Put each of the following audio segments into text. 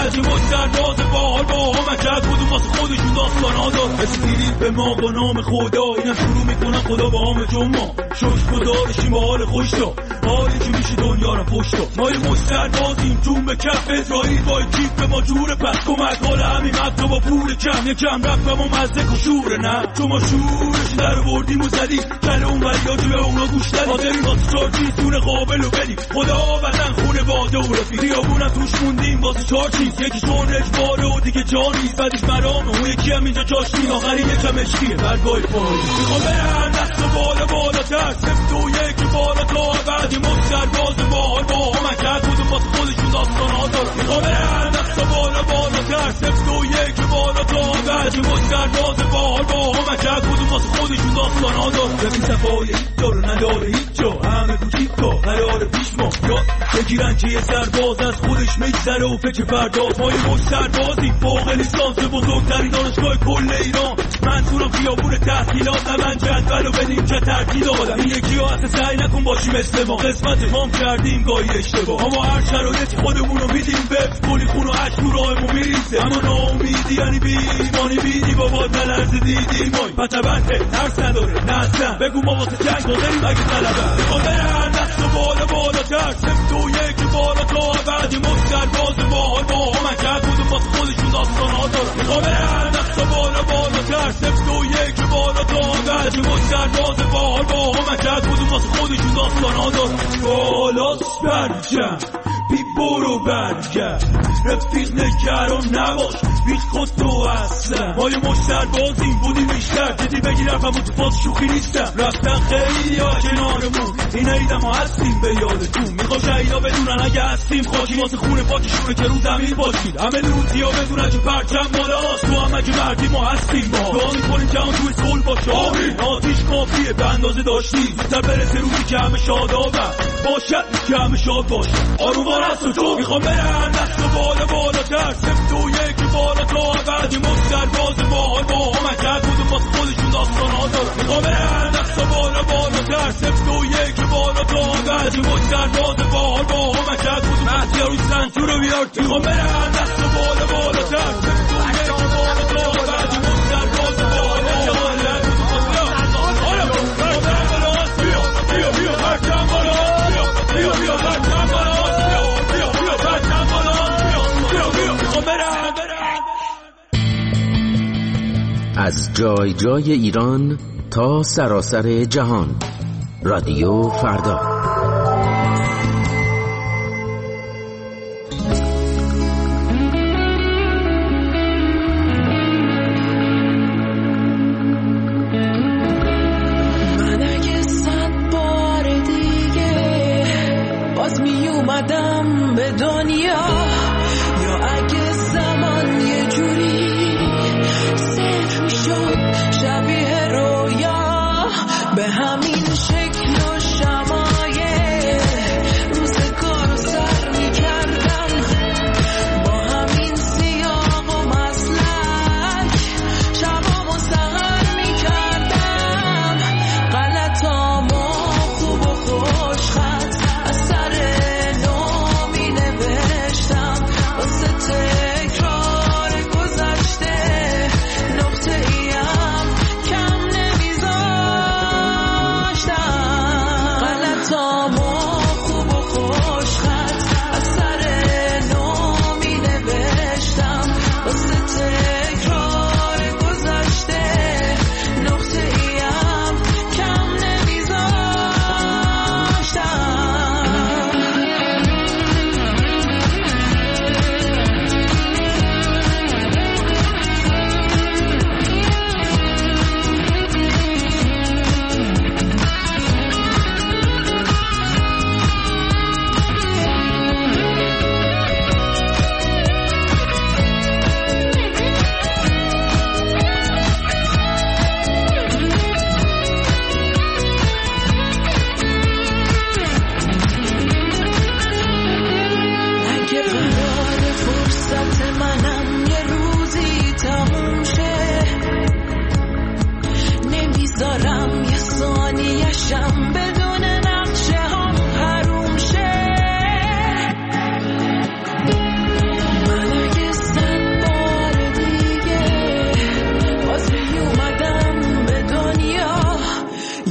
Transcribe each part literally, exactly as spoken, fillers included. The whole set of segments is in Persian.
بعضی مسترباز باحال با هم کرد کدوم واسه خودشون داستانا دار رسیدید به ما با نام خدا اینم شروع میکنن خدا با هم جمعه شش گذارشیم با حال خوش دا حالی که میشه دنیا رو پشت دا ما یه مستربازیم جون به کف اسرائیل با کیف به ما جوره پس کمک حال همین مطا با پول کم یکم رفت و ما مزدک و شوره نه چون ما شورش در بردیم و زدیم کل اون ولیاتی به اونا گوش دادیم حاضریم واسه چارچیز دونه قابل و بدیم خدا بدن خونه باده و رفیق خیابونم توش موندیم واسه چهار چیز یکیشون رجباره و دیگه جا نیست بعدش مرامه اون یکی هم اینجا جاش نیم آخری یکم اشکیه برگاه پایی میخوام برن دست و بالا بالا تر سفت و یکی بالا تا بعدی مسترباز باحال با هم کرد کدوم واسه خودشون داستان ها دارن میخوام برن دست و بالا بالا تر سفت و یکی بالا تا بعدی مسترباز باحال با هم کرد کدوم واسه خودشون داستان ها دارن ببین صفای هیچ جا رو نداره هیچ جا همه کوچیکا قرار پیش ما یاد بگیرن که یه سرباز از خودش میگذره و فکر فرداست ما یه مش سربازی فوق لیسانس بزرگترین دانشگاه کل ایران منصورم خیابون تحصیلات نه من جدول رو بدیم که ترتیل آدم این یکی ها اصلا سعی نکن باشی مثل ما قسمت مام کردیم گاهی اشتباه اما هر شرایطی خودمون رو میدیم به کلی خون و عشق رو راهمون میریزه اما ناامیدی یعنی بی ایمانی بیدی بابا نلرز دیدی مای پتبنده ترس نداره نه اصلا بگو ما واسه جنگ بازریم اگه طلبه میخوام برن دست و بالا بالا تر سفت و یکی بالا تا بعدی مسترباز باحال با هم کرد کدوم واسه خودشون داستان ها دارن میخوام برن دست و بالا بالا تر سفت و یکی بالا تا بعدی مسترباز باحال با هم کرد کدوم واسه خودشون داستان ها دارن بالاست برجم بی برو برگرد رفیق نگران نباش بیش خود تو هستم ما یه مستربازیم بودیم بیشتر دیدی بگیرم و متفاظ شوخی نیستم رفتن خیلی ها کنارمون این ایدم ها هستیم به یادتون میخوام شهیدا بدونن اگه هستیم خاکی واسه خونه پاکشونه که رو زمین باشید همه لوتی ها بدونن که پرچم بالاست تو هم اگه مردی ما هستیم ما دعا میکنیم که هم توی صلح باشه آمین آتیش کافیه به اندازه داشتی زودتر برسه روزی که همه شادابم باشد که همه شاد باشه آرومان هست و تو میخوام برن دست و بالا بالا تر سفت و یکی بالا تا بعدی مسترباز باحال با هم کرد کدوم واسه خودشون داستان ها دارن میخوام برن دست و بالا بالا تر سفت و یکی بالا تا بعدی مسترباز باحال با هم کرد کدوم احتیار روی سنجور رو بیار میخوام برن دست و بالا بالا تر سفت و یکی بالا تا بعدی مسترباز باحال با هم کرد بیا بیا پرچم بالا بیا بیا پرچم بالا بیا بیا پرچم بالا بیا بیا میخوام برن از جای جای ایران تا سراسر جهان رادیو فردا من اگه صد بار دیگه باز می اومدم به دنیا یا اگه زمان یه جوری صرف می شد شبیه رویا به همین شکل و شمایل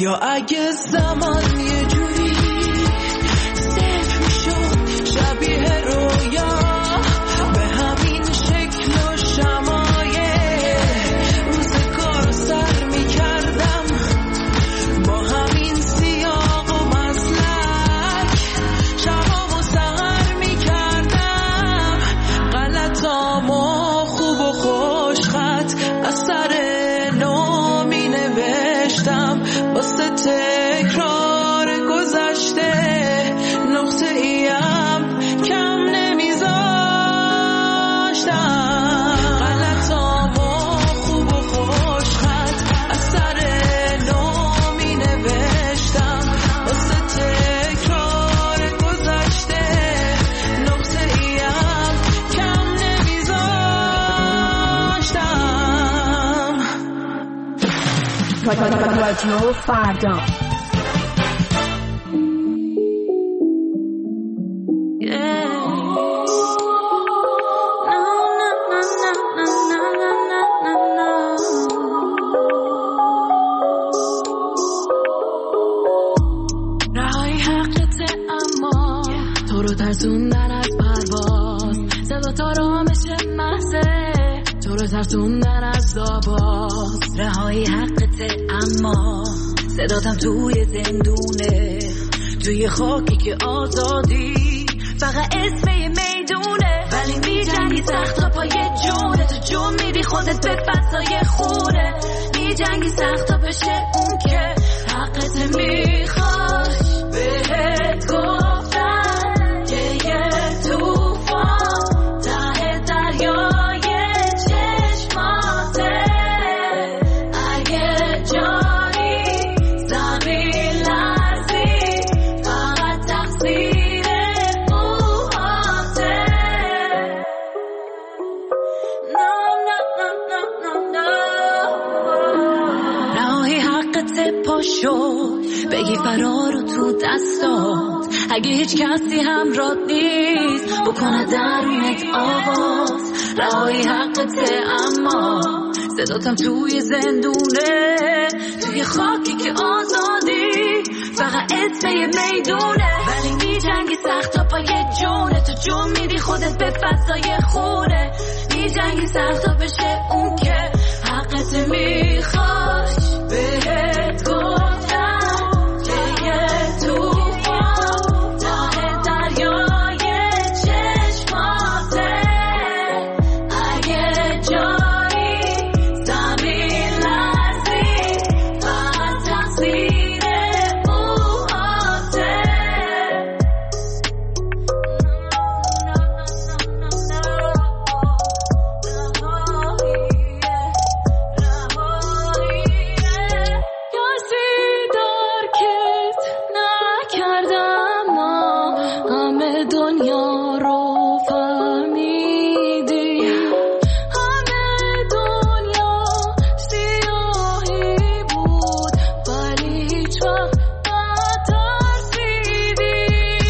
یا اگه زمان یه جوری صفر میشد شبیه رویا به همین شکل و شمایه روزگار سر میکردم با همین سیاق و مسلک شبام و سهر میکردم غلطامو خوب و خوش خط از سر نو می نوشتم واسه تکرار گذشته نقطه ایم کم نمیذاشتم غلطامو خوب و خوش خط از سر نو می نوشتم واسه تکرار گذشته نقطه ایم کم نمیذاشتم. رادیو فردا رهایی حقته اما تو رو ترسوندن از پرواز صدا تا رامش محضه تو رو ترسوندن از داباز رهایی حقته اما صداتم توی زندونه توی خاکی که آزادی فقط اسم یه میدونه ولی میجنگی سخت تا پای جونه تو جون میدی خودت به فضای خونه میجنگی سخت تا بشه اون که حقت میخواش بهت گفتن که یه توفان ته دریای چشماته اگه جایی زمین لرزی فقط تقصیر موهاته No, no, no, no, no, no رهایی حقت پاشو بگی فرار رو تو دستات اگه هیچ کسی همراهت نیست بکنه درونت آواز رهایی حقته اما صداتم توی زندونه توی خاکی که آزادی فقط اسم یه میدونه ولی میجنگی سخت تا پای جونه تو جون میدی خودت به فضای خونه میجنگی سخت تا بشه اون که حقت میخواش بهت گفتم که یه توفان ته دریای چشماته اگه جایی زمین لرزی فقط تقصیر موهاته کسی درکت نکردم ما همه دنیا رو فهمیدی همه دنیا سیاهی بود ولی هیچ وقت نترسیدی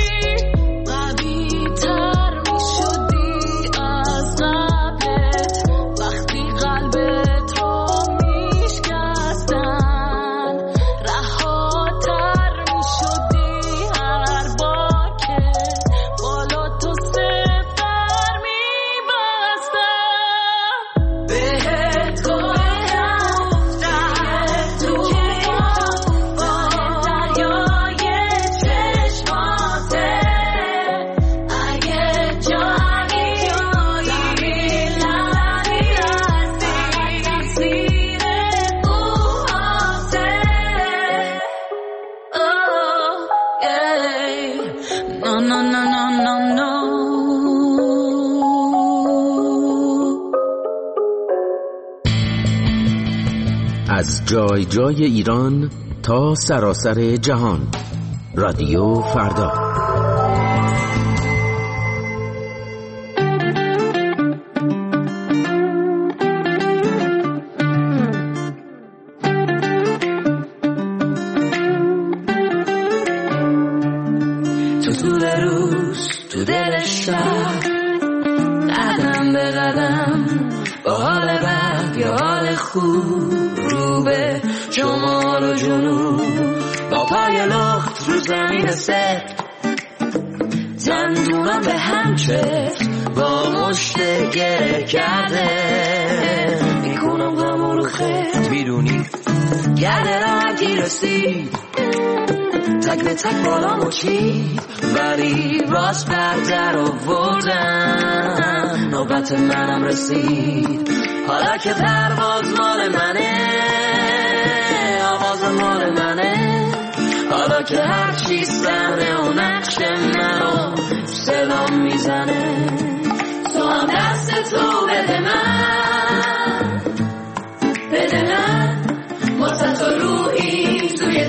قوی تر می شدی از قبلت وقتی قلبت رو می شکستن رهاتر می شدی هر با که بالا تو سفتر می بستن بهت گفتم که توفان دریای چشماته اگه جایی زمین لرزی تقصیر موهاته Oh, yeah. No, no, no, no, no, no. از جای جای ایران تا سراسر جهان. رادیو فردا. تو طول روز تو دل شهر قدم به قدم با حال بد یا حال خوب خوب رو به شمال و جنوب با پای لخت رو زمین سفت دندونم به هم چفت با مشت گره کرده میکنم غمو رو خفت میدونی گرده راحتی رسید تک به تک بالامو چید ولی راست بردر آوردن نوبت منم رسید حالا که پرواز مال منه آواز مال منه حالا که هر چی سمه و نقش منو سلام میزنه تو هم دست تو بده من بده من واسه تو روحی توی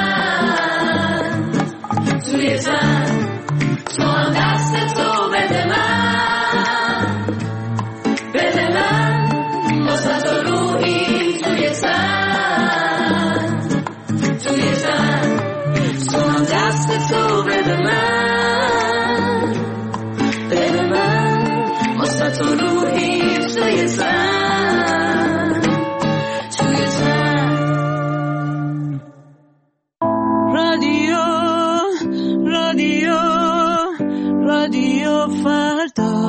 تن توی تن تو هم دست تو بده من بده من واسه تو روحی توی تن توی تن تو هم دست تو بده من بده من واسه تو روحی توی تن توی تن رادیو رادیو رادیو فردا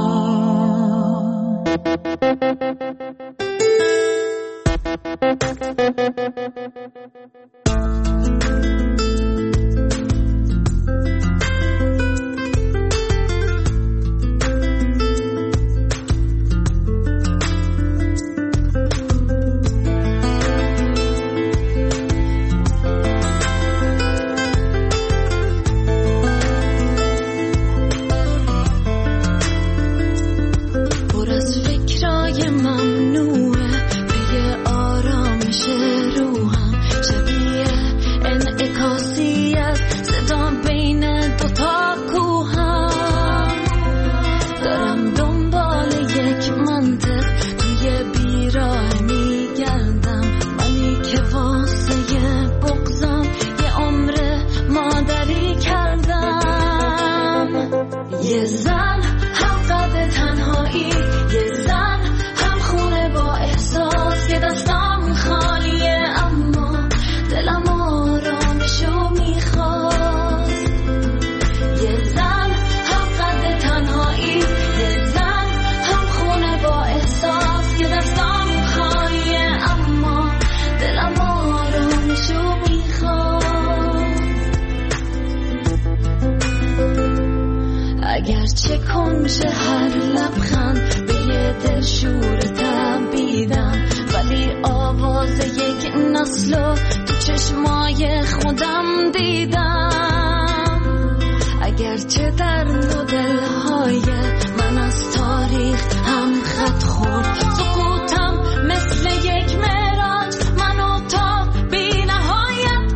اگرچه کنج هر لبخند به یه دل شور تبیدم ولی آواز یک نسلو تو چشمای خودم دیدم اگرچه در مدل‌های من از تاریخ هم خط خورد سکوتم مثل یک معراج منو تا بی نهایت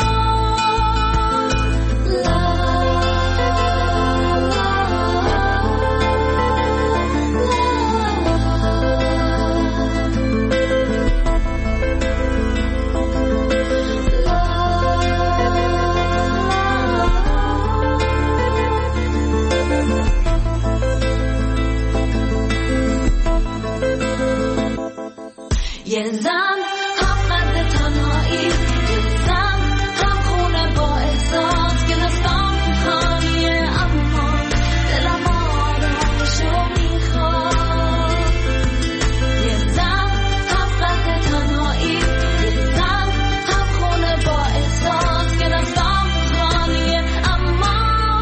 یه زن هم قد تنهایی یه زن هم خونه با احساس که دستام خالیه اما دلم آرامشو میخواد یه زن هم قد تنهایی یه زن هم خونه با احساس که دستام خالیه اما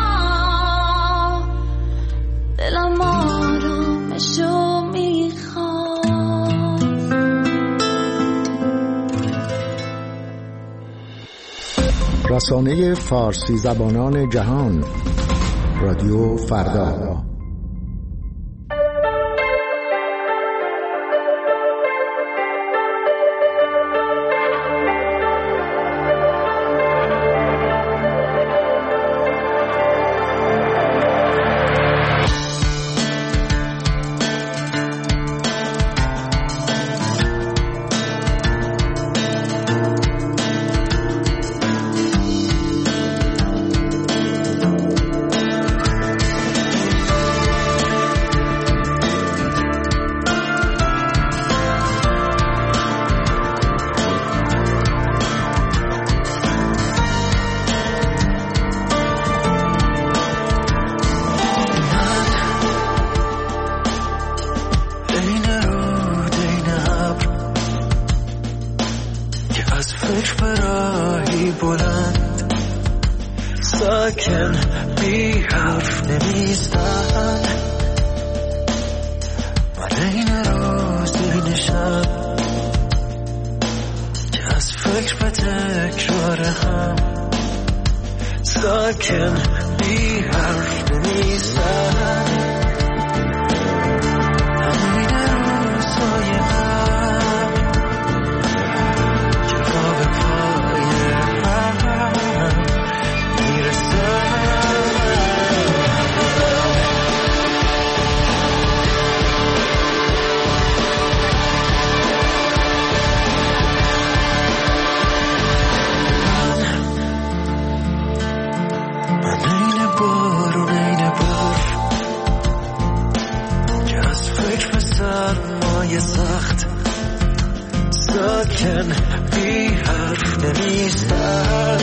دلم آرامشو میخواد رسانه فارسی زبانان جهان رادیو فردا. از فکر براهی بلند ساکن بی حرف نمیستن من این روز این شب که از فکر به تکرار هم ساکن بی حرف نمیستن این روزهای هم که پا به پای هم میرسن سرمایه سخت ساکن بی حرف نمیستن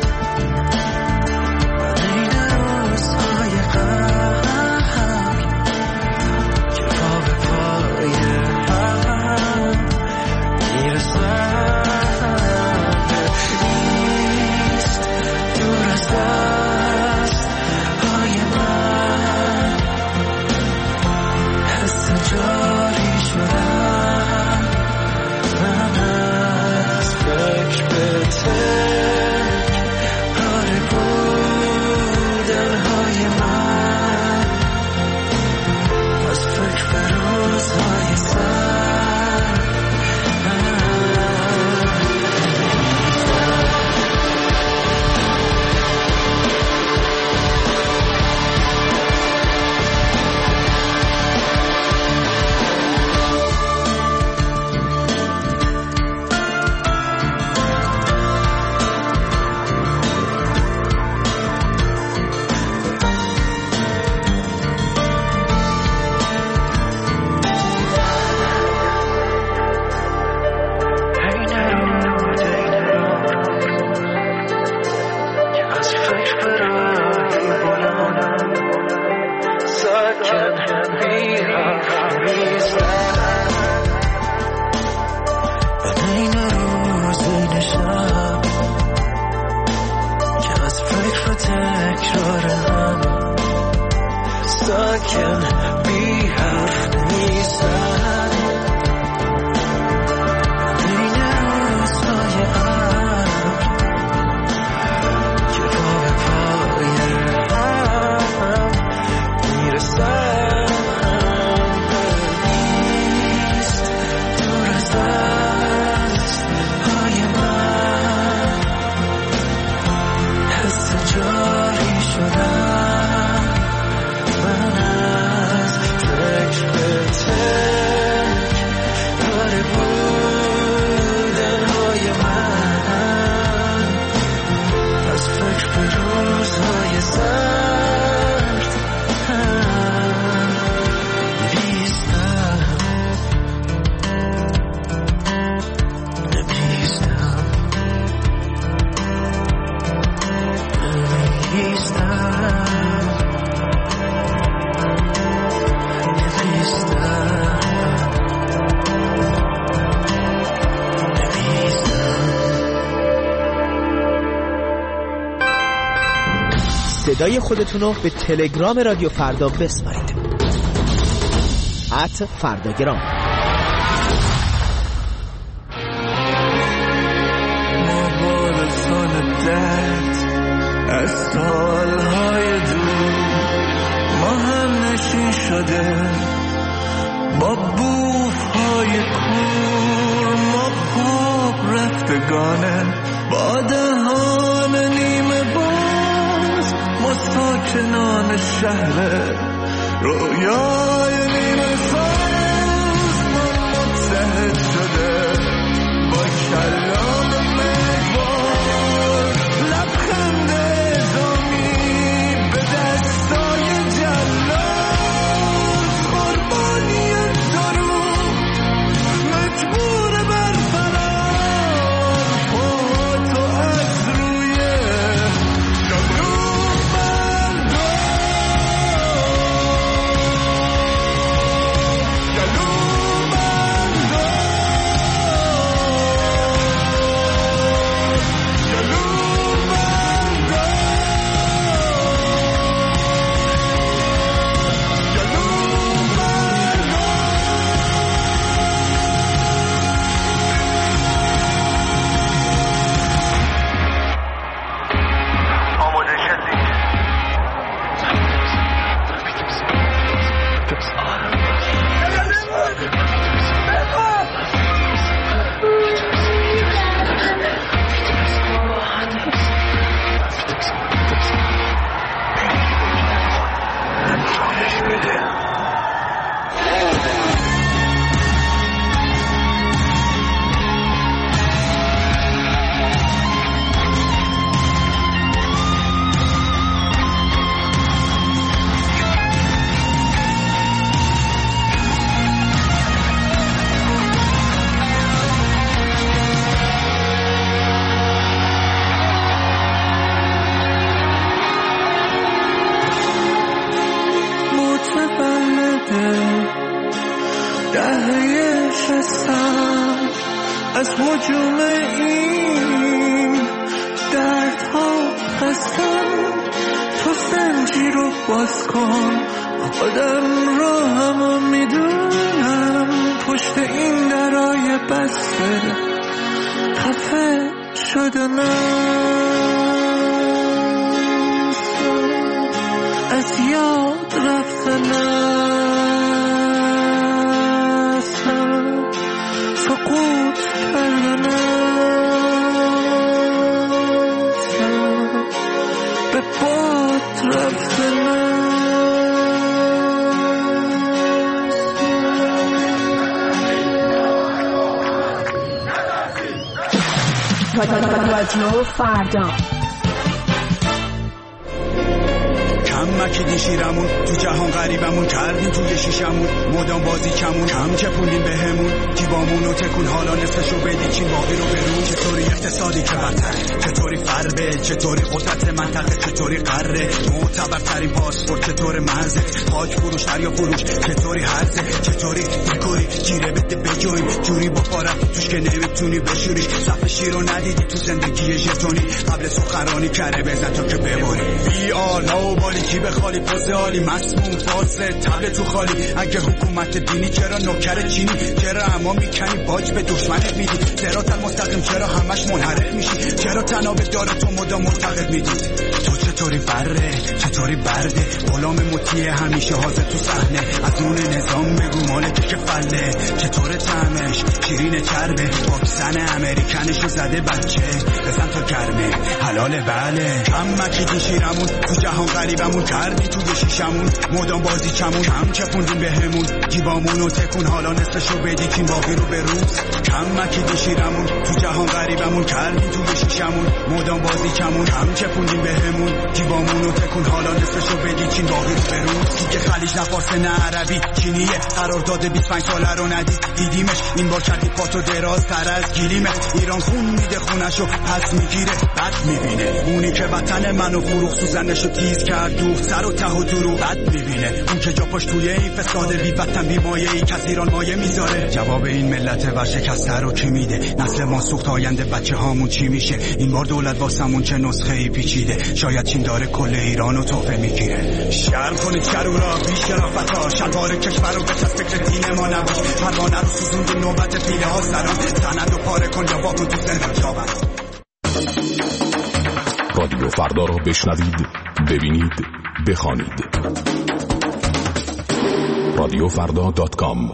من این روزهای غم که پا به پای هم میرسن نیست دور از دست های من حس جاری شدم من از فکر به تک پاره بودن های من از فکر به روزهای سر صدای خودتون رو به تلگرام رادیو فردا بسپارید. ات فرداگرام. مبارزان درد از سالهای دور ما هم نشین شده با بوفهای کور ما خواب رفتگانه با دهان نیمه باز ما ساکنان شهر رویای نیمه ساز ما متحد شده با کلام مگوار لبخند ازامی به دستای جلال قربانی دارو مجبور بر فرار تو از روی جبرو بردار از هجوم این دردها هستم. تو زنجیر رو باز کن، خودم رو همو میدونم. پشت این درای بسته خفه شدنم، از یاد رفتنم، سقوط کردنم، به باد رفتنم. رادیو فردا مکیدی شیرمون تو جهان غریبمون کردیم توی شیشمون مدام بازی کمون کم چپوندیم بهمون جیبامونو تکون حالا نصفشو بدی چین باقی رو برون. چطوری اقتصادی که برتره، چطوری فربه، چطوری قدرت منطقه، چطوری قره معتبرترین پاسپورت، چطور مرزه خاک فروش دریا فروش، چطوری هرزه، چطوری دکوری گیره بده بجویم جوری با پارت توش که نمیتونی بشوریش. صف شیر رو ندیدی تو زندگی ژتونی قبل سخنرانی کره بزن تا که ببری. بی آلا و بالی کی خالی پوز عالی مسموم فاصله تبل تو خالی. اگه حکومت دینی چرا نوکر چینی، چرا اما میکنی باج به دشمنت میدی. صراط المستقیم چرا همش منحرف میشی، چرا تناب داره تو مدام مرتقب میدی. تو چطوری بره، چطوری برده، غلام مطیع همیشه حاضر تو صحنه. از اون نظام بگو مالک که فله، چطور طعمش شیرین چربه، واکسن امریکنشو زده بچه بزن تا گرمه حلاله. بله کم مکیدی شیرمون تو جهان غریبمون کردی توی شیشمون مدام بازی کمون کم چپوندیم بهمون جیبامونو تکون حالا نصفشو بدی کین باقی رو به روز. کم مکیدی شیرمون تو جهان غریبمون کردی توی شیشمون مدام بازی کمون کم چپوندیم بهمون جیبامونو تکون حالا نصفشو بدی کین باقی رو به روز. دیگه خلیج نه فارس نه عربی چینیه قرارداد بیست و پنج ساله رو ندید دیدیمش این بار کردی پاتو دراز تر از گلیمت. ایران خون میده خونشو پس میگیره بد میبینه، اونی که وطن منو فروخ سوزنشو تیز کرد دوخت سر و ته و درو بد میبینه. اون که جا پاش توی این فساد بی وطن بی مایه ای کس ایران مایه میذاره. جواب این ملت ورشکسته رو کی میده، نسل ما سوخت آینده بچه هامون چی میشه. این بار دولت واسمون چه نسخه ای پیچیده، شاید چین داره کل ایرانو تحفه میگیره. شرم کنید شرورا بی شرافتا، شلوار کشور رو بچست فکر دین ما نباش. پروانه رو سوزوند نوبت پیله ها سران، سند و پاره کن یا واکن تو زندان جاور. رادیو فردا را بشنوید، ببینید، بخوانید. رادیو فردا دات کام.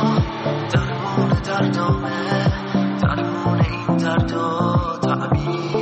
درمون این درد و تعبیر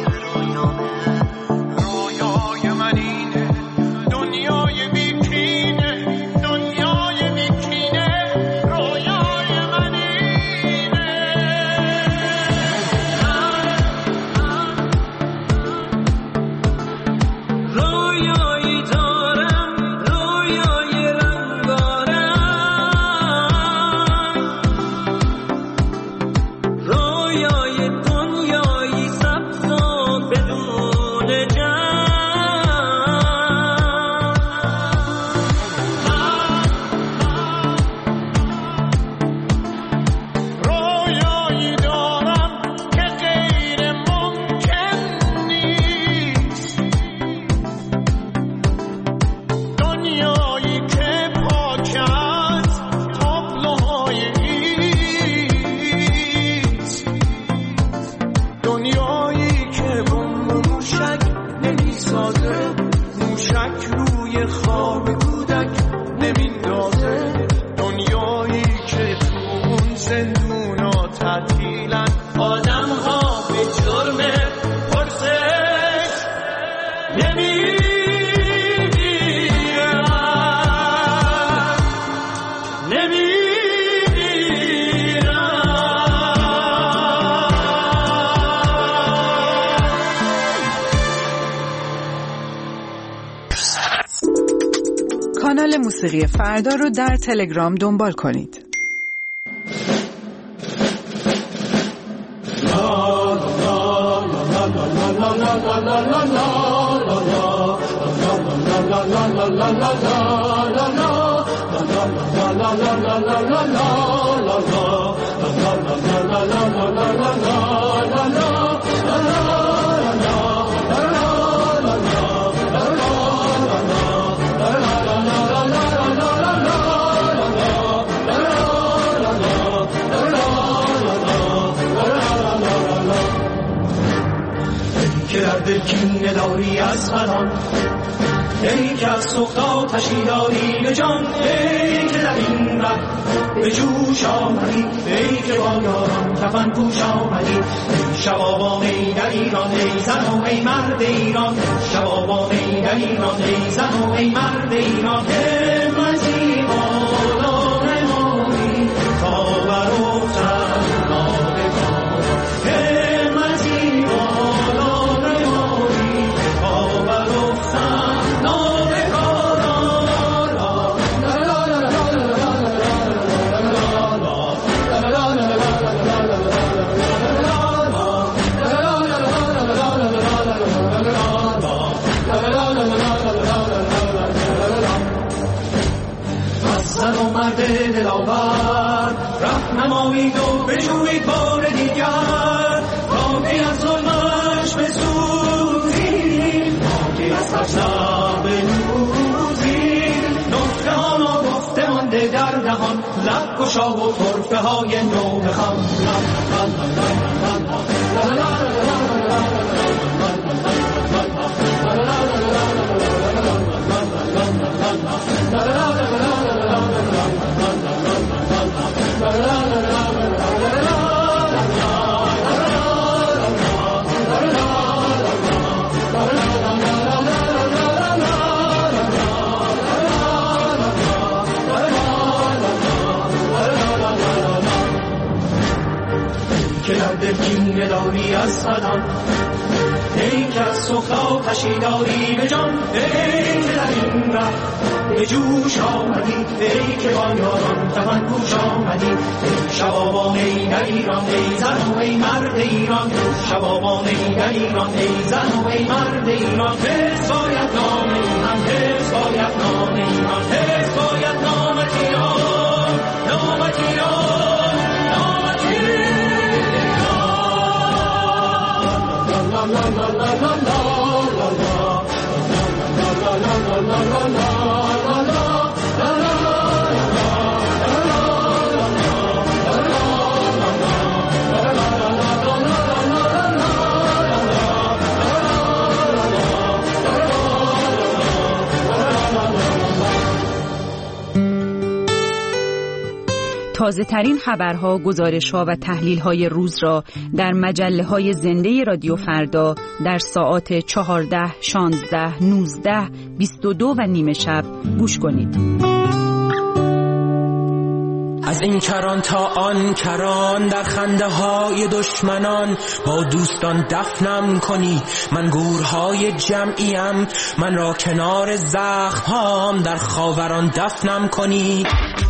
روی خواب کودک نمیندازه، دنیایی که تو اون زندونا تعطیلن، آدم ها به جرم پرسش نمیگیرن نمیگیرن. کانال موسیقی فردا رو در تلگرام دنبال کنید. دل کینه داری از خدان، ای که از سخت آتشی داری به جان، ای که در این ره به جوش آمدی، ای که با یاران کفن پوش آمدی. ای شبابان ای در ایران، ای زن و ای مرد ایران، شبابان ای در ایران، ای زن و ای مرد ایران. همتی بالا نمایی تا بروفتن نابگان، همتی بالا نمایی تا بروفتن نابگان. زن و مرد دلاور رهنمایید و بجویید بار دیگر، باقی از ظلمش بسوزید، باقی از خشم بنوزید. نکته ها ناگفته مانده در دهان، لب گشا و طرفه های نو بخوان. که در دل کینه داری از خدان، ای که از سخت آتشی داری به جان، ای که در این ره به جوش آمدی، ای که با یاران کفن پوش آمدی. ای شبابان ای در ایران، ای زن و ای مرد ایران، شبابان ای در ایران، ای زن و ای مرد ایران. حفظ باید نام ایران، حفظ باید نام ایران، حفظ باید نامت ایران، نامت ایران، نامت ایران. La la la la la la la la la la la. تازه ترین خبرها، گزارش‌ها و تحلیل‌های روز را در مجله‌های زنده رادیو فردا در ساعات چهارده، شانزده، نوزده، بیست و دو و نیمه شب گوش کنید. از این کران تا آن کران، در خنده های دشمنان با دوستان دفنم کنی. من گورهای جمعیم، من را کنار زخم هام در خاوران دفنم کنی.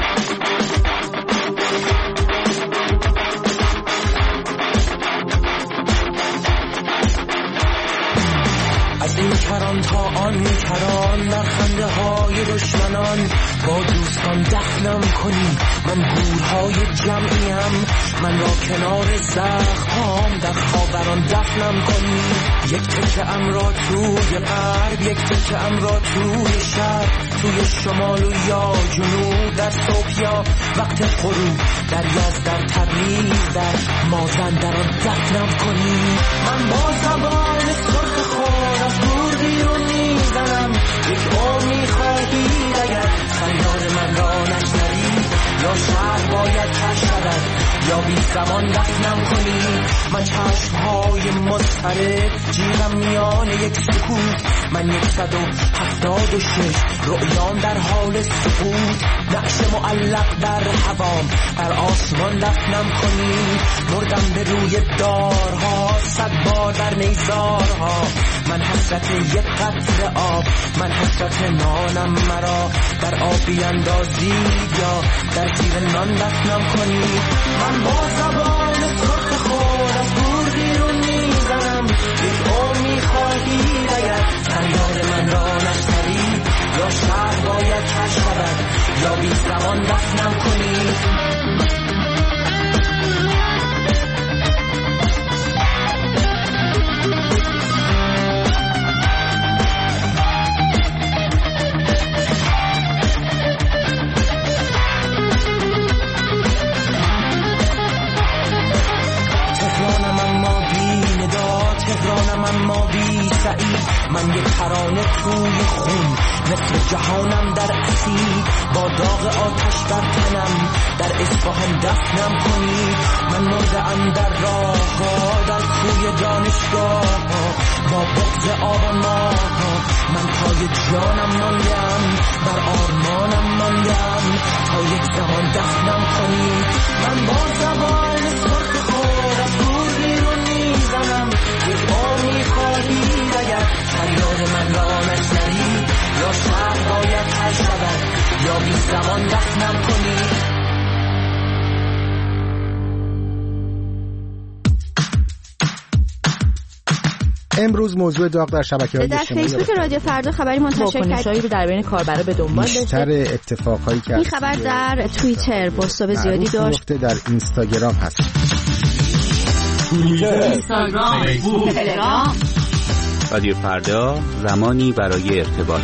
از این کران تا آن کران، در خنده های دشمنان با دوستان دفنم کنی. من گورهای جمعیم، من را کنار زخمام در خاوران دفنم کنی. یک تکه ام را توی غرب، یک تکه ام را توی شرق، توی شمال و یا جنوب، در صبح یا وقت غروب، در یزد، در تبریز، در مازندران دفنم کنی. من با زبان سرخ خود از دور بیرون میزنم، یک عمر میخوام بی زمان دفنم کنی. من چشمهای مضطرب جیغم میان یک سکوت. من یک صد و هفتاد و شش رؤیام در حال سقوط. نقش معلق در هوام در آسمان دفنم کنی. مردم به روی دارها صد بار در نیزارها. من حسرت یک قطره آب، من حسرت نانم مرا در آب بیندازید یا در زیر نان دفنم کنید. من با زبان سرخ خود از دور بیرون میزنم. یک عمر میخواهید اگر فریاد من را نشنوید، یا شهر باید کش شود یا بی زمان دفنم کنید. اما بی سعید من یک ترانه توی خون، مثل جهانم در اسید. با داغ آتش بر تنم در اصفهان دفنم کنید. من مرده‌ام در راه ها در کوی دانشگاه ها با بغض آب و ماه ها. من پای جانم ماندم بر آرمانم ماندم تا یک زمان دفنم کنید. من با زبان سرخ خود از دور بیرون میزنم. یک عمر میخواهید اگر فریاد من را نشنوید، یا شهر باید حل شود یا بی زمان دفنم کنید. امروز موضوع داغ در شبکه‌های اجتماعی در فیسبوک رادیو فردا خبری منتشر کرد رو در بین کاربرا به دنبال داشته. بیشتر اتفاقایی که این خبر در توییتر بازتاب زیادی داشت. در اینستاگرام هست. توییتر، اینستاگرام، فیسبوک، تلگرام. رادیو فردا زمانی برای ارتباط.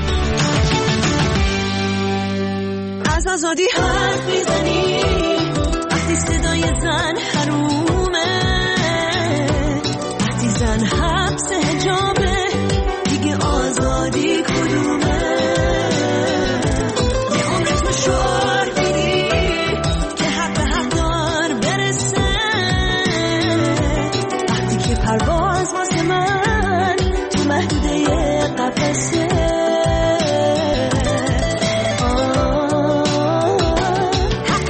از آزادی حرف میزنی وقتی صدای زن حرومه، وقتی زن حبس حجابه دیگه آزادی کدومه؟ یه عمر تو شعار دیدی که حق به حق دار برسه، وقتی که پرواز واسه من تو محدوده قفسه. حق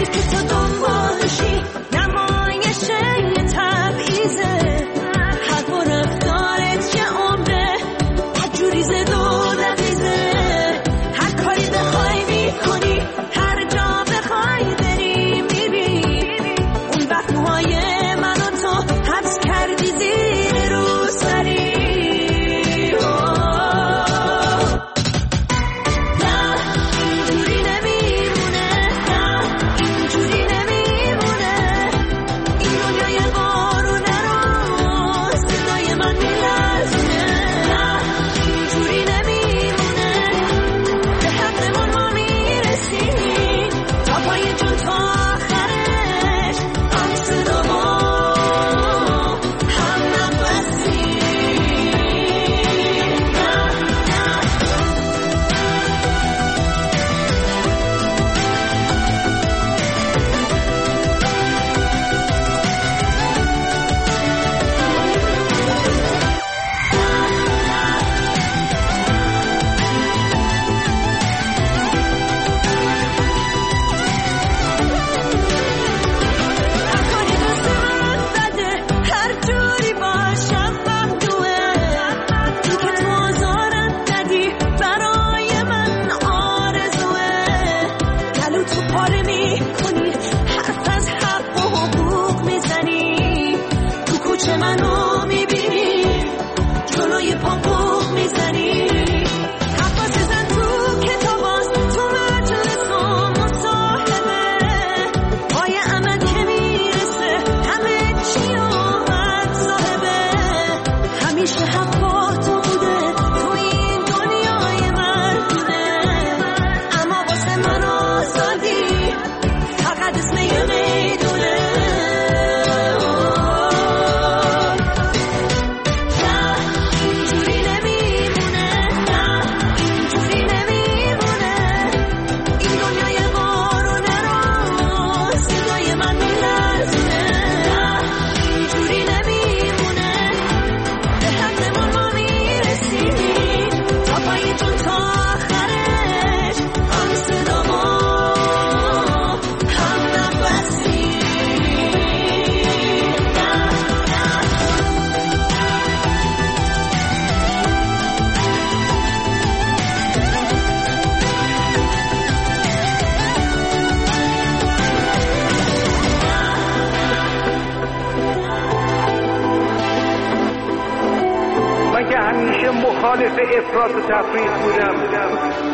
افراط و تفریط بودم.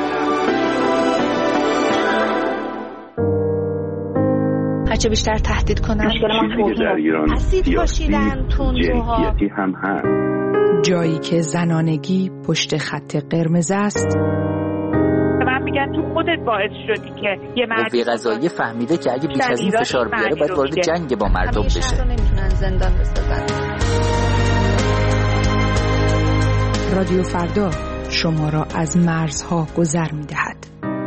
هرچه بیشتر تهدید کنن چیزی که در ایران سیاسی جنسیتی هم هست. جایی که زنانگی پشت خط قرمز است. من میگم تو خودت باعث شدی که یه مرد قوه قضاییه فهمیده که اگه بیش از این فشار بیاره باید وارد جنگ با مردم بشه. همیشه نمیتونن زندان بسازن. رادیو فردا شما را از مرزها گذر میدهد.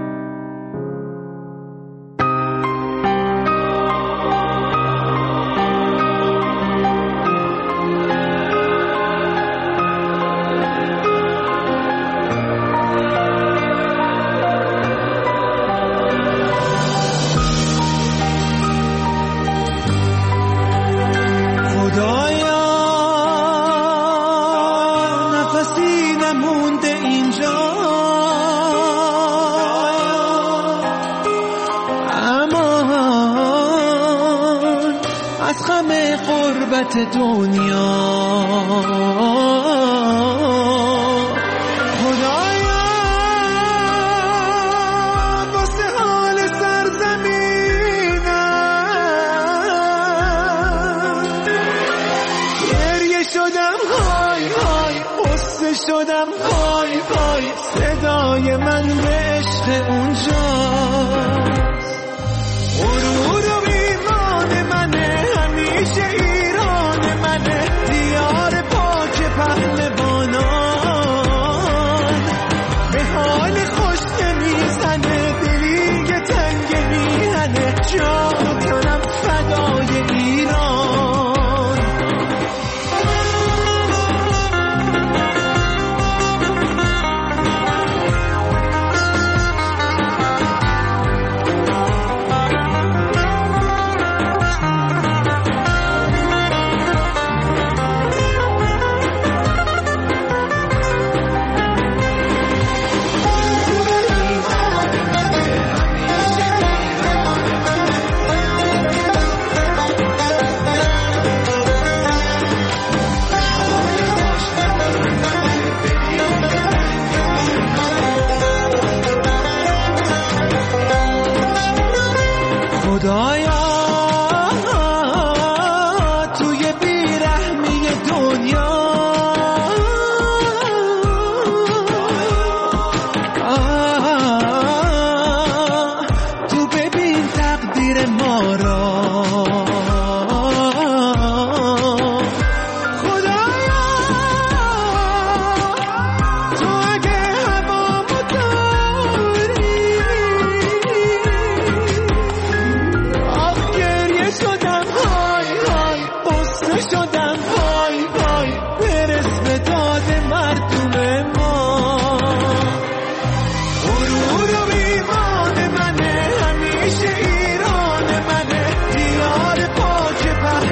دنیا خدایا واسه حال سرزمینم گریه شدم های های قصه شدم های های صدای من به عشق اونجاست غرور و ایمان منه همیشه دیار پاک پهلوانان به حال خوش میزنه دلی که تنگ میهنه جا کنم فدای ایران خدایا توی بیرحمی دنیا آه تو ببین تقدیر ما را خدایا تو اگه هوامو داری شدم های های قصه شدم های های برس به داد مردم ما غرور و ایمان منه همیشه ایران منه دیار پاک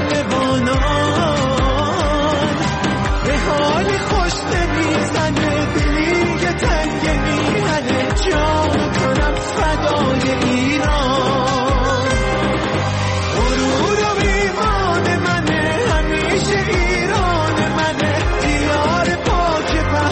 پهلوانان به حال خوش نمیزنه دلی که تنگ میهنه جا کنم فدای ایران غرور و ایمان منه همیشه ایران منه دیار پاک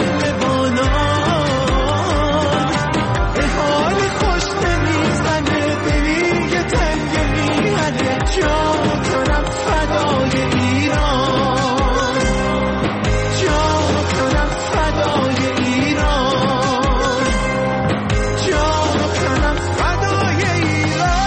پهلوانان به حال خوش نمیزنه دلی که تنگ میهنه جا کنم فدای ایران جا کنم فدای ایران جا کنم فدای ایران.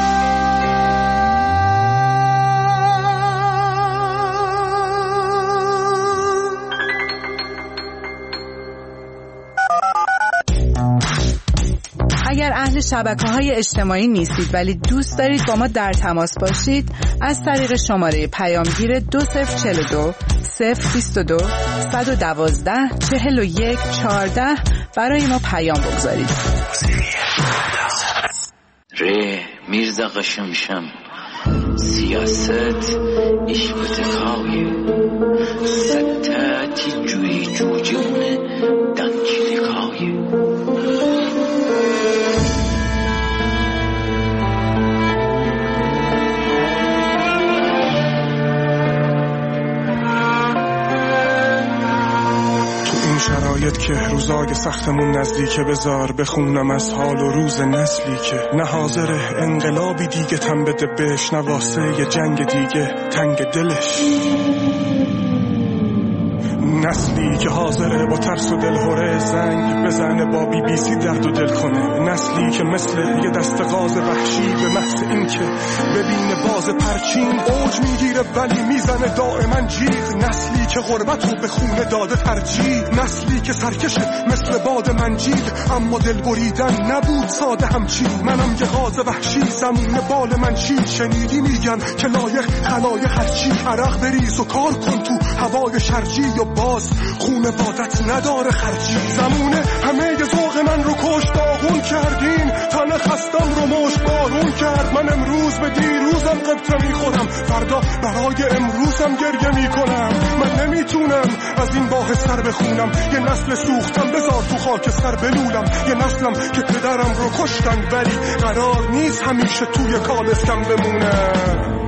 اگر اهل شبکه‌های اجتماعی نیستید ولی دوست دارید با ما در تماس باشید از طریق شماره پیامگیر دو صفر چهل و دو صفر بیست و دو صد و دوازده چهل و یک چهارده برای ما پیام بگذارید. ره میرزا قشمشم سیاست ایش بتکاوی ستاتی جوی جوجونه دنکی دکاوی شرایط که روزای سختمون نزدیکه، بذار بخونم از حال و روز نسلی که نه حاضره انقلابی دیگه تن بده بهش، نه واسه یه جنگ دیگه تنگ دلش. نسلی که حاضره با ترس و دلهوره زنگ بزنه، با بی بی سی درد و دل کنه. نسلی که مثل یه دست غاز وحشی به محض این که ببینه باز پرچین اوج میگیره ولی میزنه دائما جیغ. نسلی که غربت رو به خونه داده ترجیح. نسلی که سرکشه مثل باد منجیل، اما دل بریدن نبود ساده همچین. منم یه غاز وحشی زمون بال من چی. شنیدی میگن که لایق خلایق هرچی. عرق بریز و کار کن تو هوای شرجی و باز خونه بادت نداره خرجی. زمونه همه ی ذوق من رو کش داغون کردین، تن خستم رو مشت بارون کرد. من امروز به دیروزم قبطه میخورم، فردا برای امروزم گریه میکنم. من نمیتونم از این باه سر بخونم، یه نسل سوختم بذار تو خاک سر بلولم. یه نسلم که پدرم رو کشتن ولی قرار نیست همیشه توی کالسکم بمونم.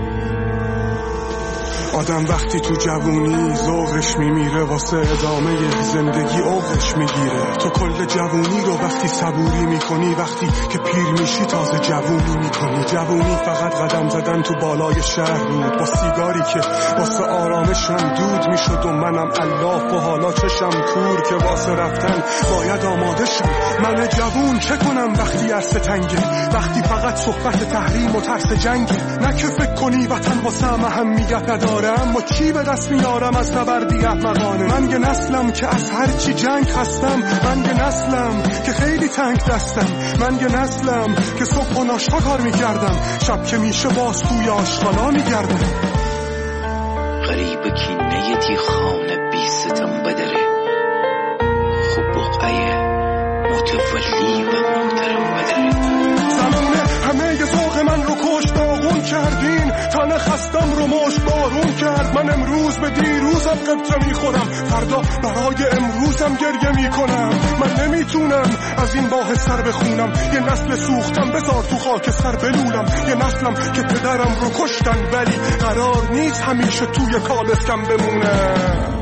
آدم وقتی تو جوونی ذوقش میمیره، واسه ادامه زندگی اوقش میگیره. تو کل جوونی رو وقتی صبوری میکنی، وقتی که پیر میشی تازه جوونی میکنی. جوونی فقط قدم زدن تو بالای شهر بود، با سیگاری که واسه آرامشم دود میشد و منم الاف و حالا چشم کور که واسه رفتن باید آماده شم. من جوون چه کنم وقتی عرصه تنگه، وقتی فقط صحبت تحریم و ترس جنگه. نه که فکر کنی وطن واسه اهمیت نداره، اما چی به دست میارم از نبردی احمقانه. من یه نسلم که از هر چی جنگ هستم، من یه نسلم که خیلی تنگ دستم، من یه نسلم که صبح و ناشتا کار میکردم، شب که میشه باز توی آشغالا میگردم. غریب کینه تی خانه بی ستم بدره، خوب بقعه متولی و محترم بدره. زمونه همه ی ذوق من رو کش داغون کردین، تن خستم رو مشت بارون کرد. من امروز به دیروزم قبطه میخورم، فردا برای امروزم گریه میکنم. من نمیتونم از این باه سر بخونم، یه نسل سوختم بذار تو خاک سر بلولم. یه نسلم که پدرم رو کشتن ولی قرار نیست همیشه توی کالسکم بمونم.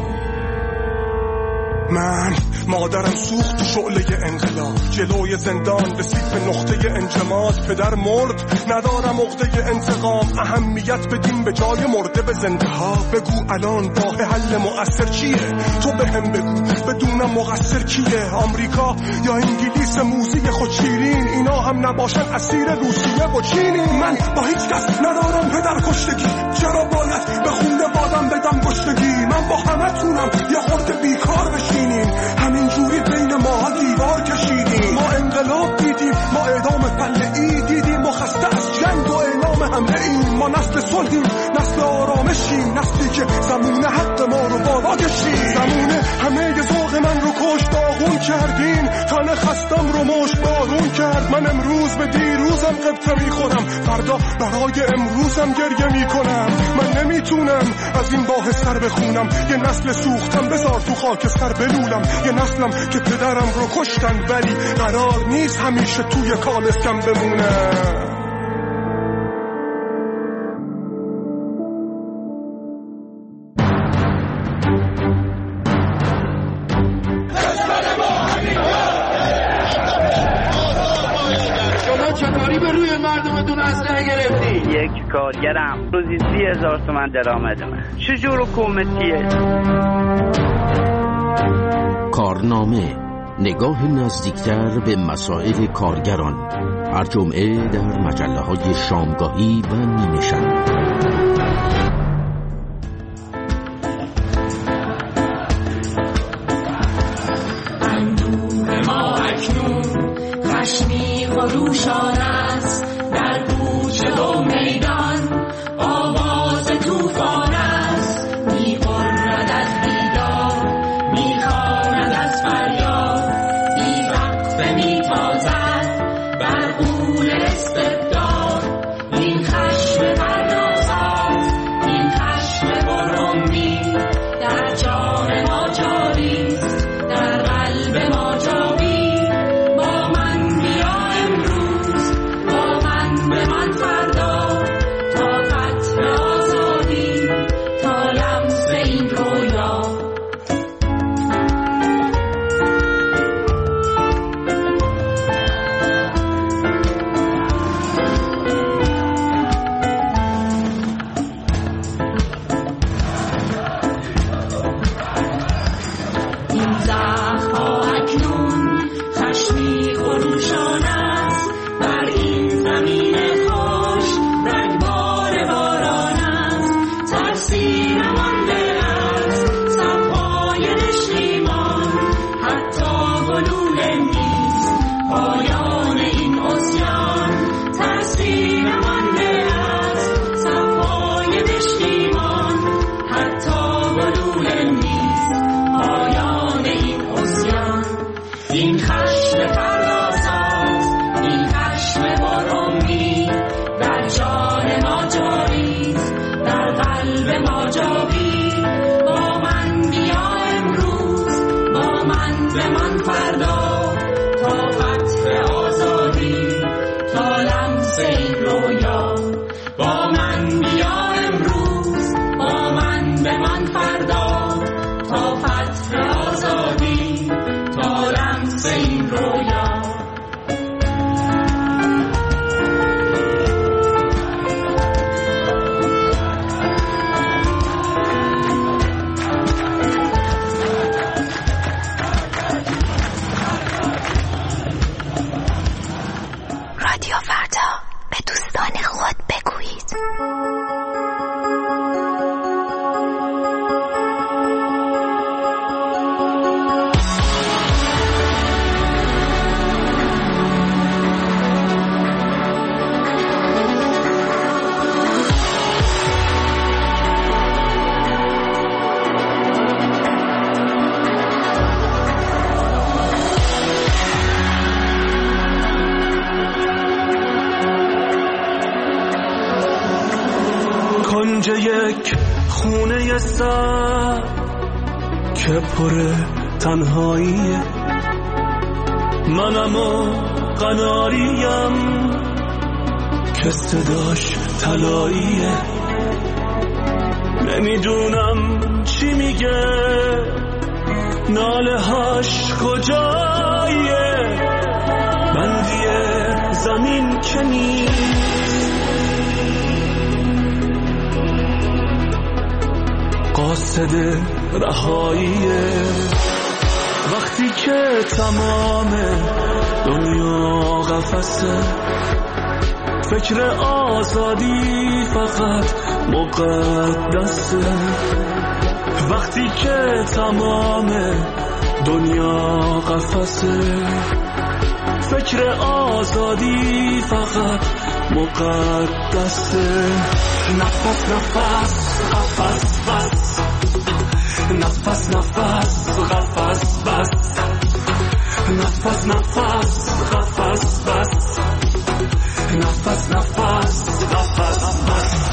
من مادرم سوخت تو شعله انقلاب، جلوی زندان رسید به نقطه انجماد. پدر مرد ندارم عقده انتقام، اهمیت بدیم به جای مرده به زنده ها. بگو الان راه حل مؤثر چیه، تو به هم بگو بدونم مقصر کیه. آمریکا یا انگلیس موزی خود شیرین، اینا هم نباشن اسیر روسیه و چینی. من با هیچ کس ندارم پدر کشتگی، چرا باید به خونه بادم بدم گشتگی. من با همه تونم یه خورده بیکار بشینیم، همین جوری بین ما دیوار کشیدیم. ما انقلاب دیدیم، ما اعدام فلعی دیدیم، ما خسته از جنگ و اعلام حمله ایم. ما نسل صلحیم، نسل آرامشیم، نسلی که زمون حق ما رو بالا کشید. زمونه همه ی ذوق من رو کش داغون کردین، تن خستم رو مشت بارون کرد. من امروز به دیروزم قبطه میخورم، فردا برای امروزم گریه میکنم. من نمیتونم از این باه سر بخونم، یه نسل سوختم بذار تو خاک سر بلولم. یه نسلم که پدرم رو کشتن ولی قرار نیست همیشه توی کالسکم بمونم. یک کارگرم روزی سی هزار تومن درآمد من، چجور حکومتیه؟ کارنامه، نگاه نزدیکتر به مسائل کارگران، هر جمعه در مجله های شامگاهی و نیمه شب. اندوه ما اکنون خشمی و روشان است، در کوچه و میدان آواز توفان است. می غرد از بیدار، می خواند از فریاد، بی وقفه می تازد بر غول استبداد. این خشم پردازات، این خشم برهمی در جان ما جاری است، در قلب ما جاوی. با من بیا امروز، با من لمس این رویا. با من بیا امروز، با من بمان فردا، تا فتح آزادی، تا لمس این رویا. رادیو فردا، به دوستان خود بگویید. کنج یک خونه سر که پر تنهاییه، منم و قناریم که صداش طلاییه. نمیدونم چی میگه، ناله هاش کجاییه، بندی زمین که نیست، قاصد رهاییه. وقتی که تمام دنیا قفسه، فکر آزادی فقط مقدسه. وقتی که تمام دنیا قفسه، فکر آزادی فقط مقدسه. نفس نفس قفس بس، نفس نفس قفس بس، نفس نفس قفس بس، نفس نفس قفس بس.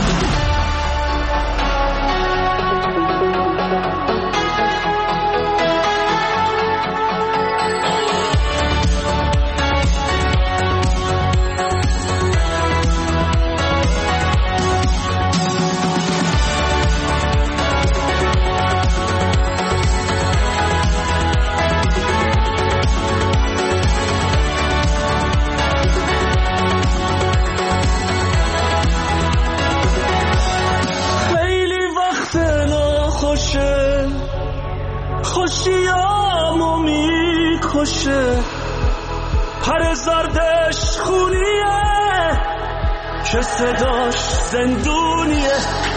خوشیامو میکشه، پر زردش خونیه که صداش زندونیه.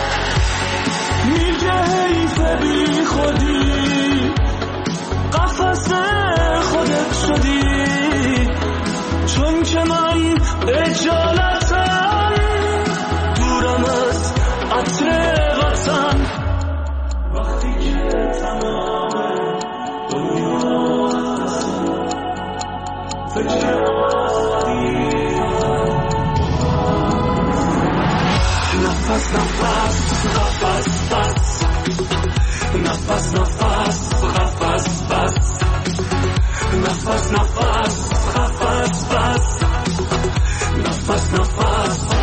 میگه حیف بی خودی، قفس خودت شدی، چون که من اجالتم دورم از عطر وطن. وقتی که تمام دنیا فکر آزادی، نفس نفس قفس بس، نفس نفس قفس بس، نفس نفس قفس بس، نفس نفس.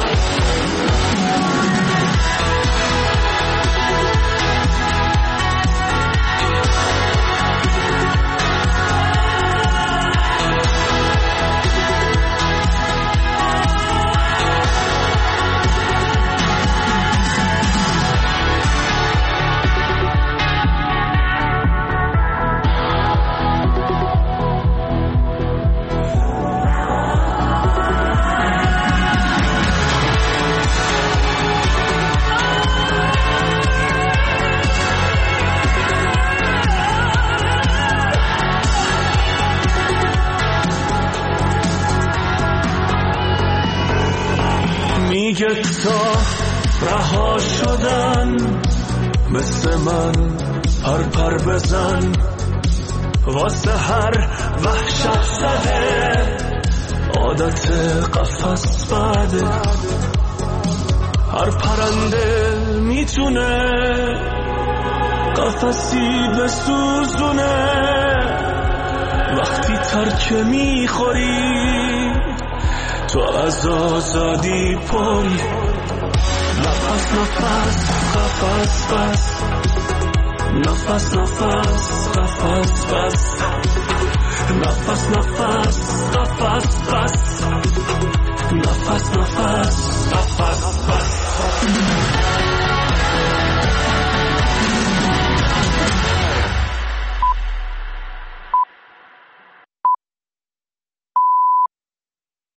میگه تا رها شدن مثل من پر پر بزن، واسه هر وحشت زده عادت قفس بعده. هر پرنده میتونه قفسی بسوزونه، وقتی ترکه میخوری تو از آزادی پری نفس نفس قفس بس نفس نفس قفس بس نفس نفس قفس بس